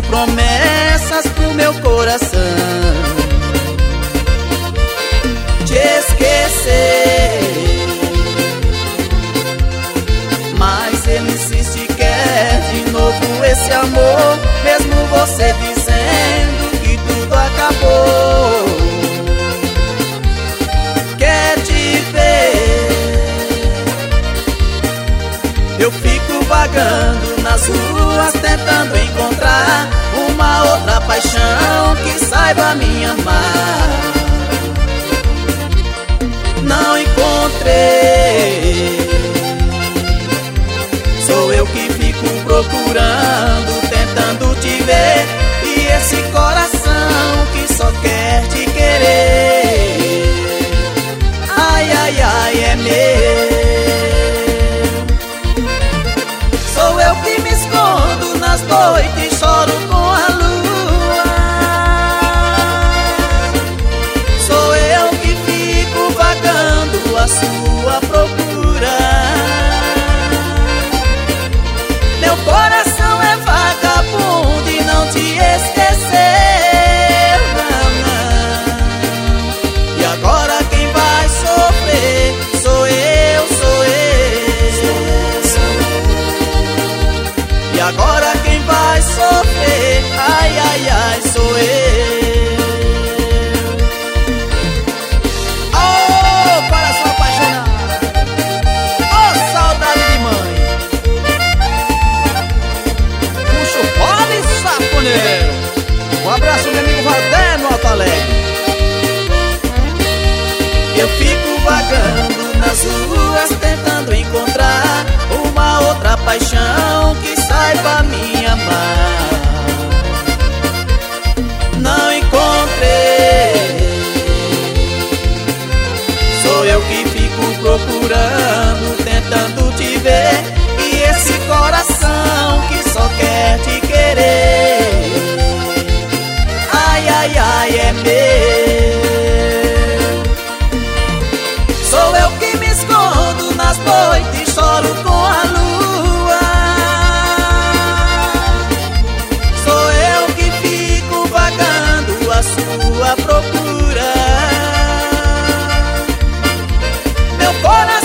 mil promessas pro meu coração te esquecer, mas ele insiste e quer de novo esse amor, mesmo você dizendo que tudo acabou. Quer te ver, eu fico vagando nas ruas tentando encontrar uma outra paixão que saiba me amar. Não encontrei, sou eu que fico procurando, tentando te ver, e esse coração que só quer te querer. Ai, ai, ai, é meu. Sou eu que me escondo nas noites, choro com a lua. Sou eu que fico vagando à sua procura. Meu coração é vagabundo e não te esqueceu, não. E agora quem vai sofrer sou eu, sou eu. E agora quem vai sofrer, ai, ai, ai, sou eu. Oh, coração apaixonado, oh, saudade de mãe. Puxa o fole, safoneiro. Um abraço, meu amigo Valdé, no Alto Alegre. Eu fico vagando nas ruas tentando encontrar uma outra paixão que saiba me amar. Não encontrei, sou eu que fico procurando, tentando te ver, e esse coração que só quer te querer. Ai, ai, ai, é meu. Sou eu que me escondo nas noites, choro com a lua. Sou eu que fico vagando à sua procura. Meu coração